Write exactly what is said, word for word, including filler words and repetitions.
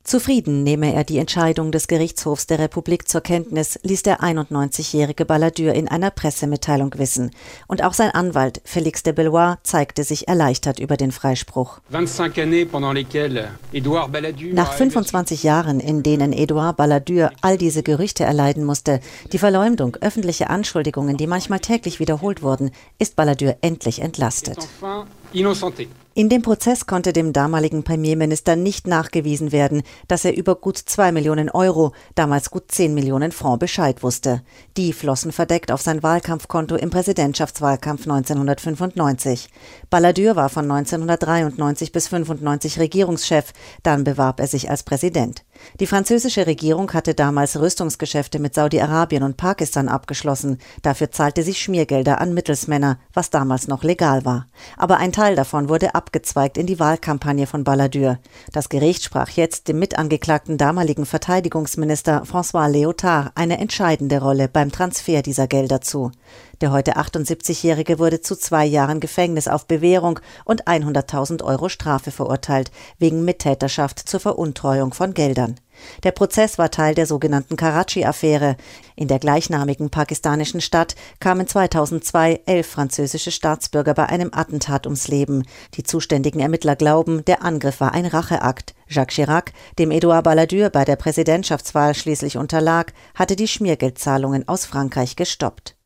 Zufrieden nehme er die Entscheidung des Gerichtshofs der Republik zur Kenntnis, ließ der einundneunzigjährige Balladur in einer Pressemitteilung wissen. Und auch sein Anwalt Félix de Bellois zeigte sich erleichtert über den Freispruch. Nach fünfundzwanzig Jahren, in denen Edouard Balladur all diese Gerüchte erleiden musste, die Verleumdung, öffentliche Anschuldigungen, die manchmal täglich wiederholt wurden, ist Balladur endlich entlastet. In dem Prozess konnte dem damaligen Premierminister nicht nachgewiesen werden, dass er über gut zwei Millionen Euro, damals gut zehn Millionen Francs Bescheid wusste. Die flossen verdeckt auf sein Wahlkampfkonto im Präsidentschaftswahlkampf neunzehnhundertfünfundneunzig. Balladur war von neunzehnhundertdreiundneunzig bis fünfundneunzig Regierungschef, dann bewarb er sich als Präsident. Die französische Regierung hatte damals Rüstungsgeschäfte mit Saudi-Arabien und Pakistan abgeschlossen. Dafür zahlte sie Schmiergelder an Mittelsmänner, was damals noch legal war. Aber ein Teil davon wurde abgezweigt in die Wahlkampagne von Balladur. Das Gericht sprach jetzt dem mitangeklagten damaligen Verteidigungsminister François Léotard eine entscheidende Rolle beim Transfer dieser Gelder zu. Der heute achtundsiebzigjährige wurde zu zwei Jahren Gefängnis auf Bewährung und hunderttausend Euro Strafe verurteilt, wegen Mittäterschaft zur Veruntreuung von Geldern. Der Prozess war Teil der sogenannten Karachi-Affäre. In der gleichnamigen pakistanischen Stadt kamen zweitausendzwei elf französische Staatsbürger bei einem Attentat ums Leben. Die zuständigen Ermittler glauben, der Angriff war ein Racheakt. Jacques Chirac, dem Edouard Balladur bei der Präsidentschaftswahl schließlich unterlag, hatte die Schmiergeldzahlungen aus Frankreich gestoppt.